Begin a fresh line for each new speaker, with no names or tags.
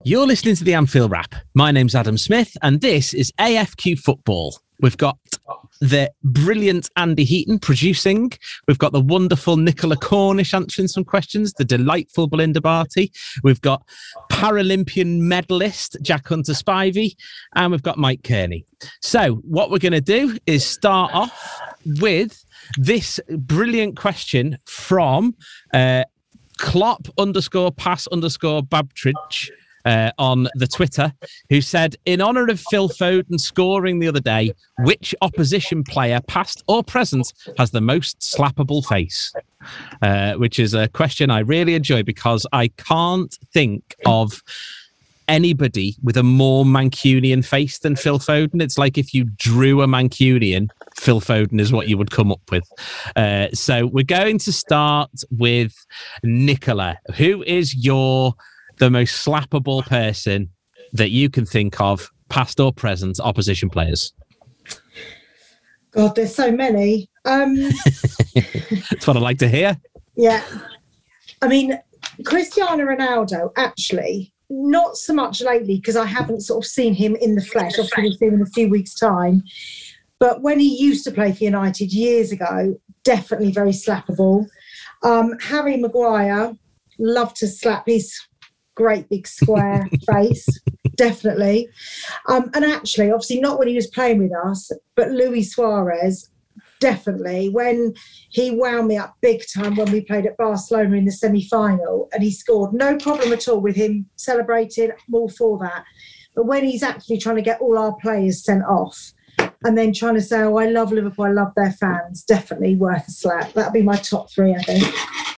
You're listening to the Anfield Wrap. My name's Adam Smith, and this is AFQ Football. We've got the brilliant Andy Heaton producing. We've got the wonderful Nicola Cornish answering some questions, the delightful Belinda Barty. We've got Paralympian medalist Jack Hunter-Spivey, and we've got Mike Kearney. So what we're going to do is start off with this brilliant question from Klopp_pass_Babtridge on the Twitter, who said, in honour of Phil Foden scoring the other day, which opposition player, past or present, has the most slappable face? Which is a question I really enjoy because I can't think of anybody with a more Mancunian face than Phil Foden. It's like if you drew a Mancunian, Phil Foden is what you would come up with. So we're going to start with Nicola. Who is the most slappable person that you can think of, past or present, opposition players?
God, there's so many.
That's what I like to hear.
Yeah. I mean, Cristiano Ronaldo, actually, not so much lately because I haven't sort of seen him in the flesh. Obviously, we'll see him in a few weeks' time. But when he used to play for United years ago, definitely very slappable. Harry Maguire, love to slap his great big square face, definitely. And actually, obviously not when he was playing with us, but Luis Suarez, definitely. When he wound me up big time when we played at Barcelona in the semi-final and he scored, no problem at all with him celebrating, I'm all for that. But when he's actually trying to get all our players sent off and then trying to say, oh, I love Liverpool, I love their fans, definitely worth a slap. That'll be my top three, I think.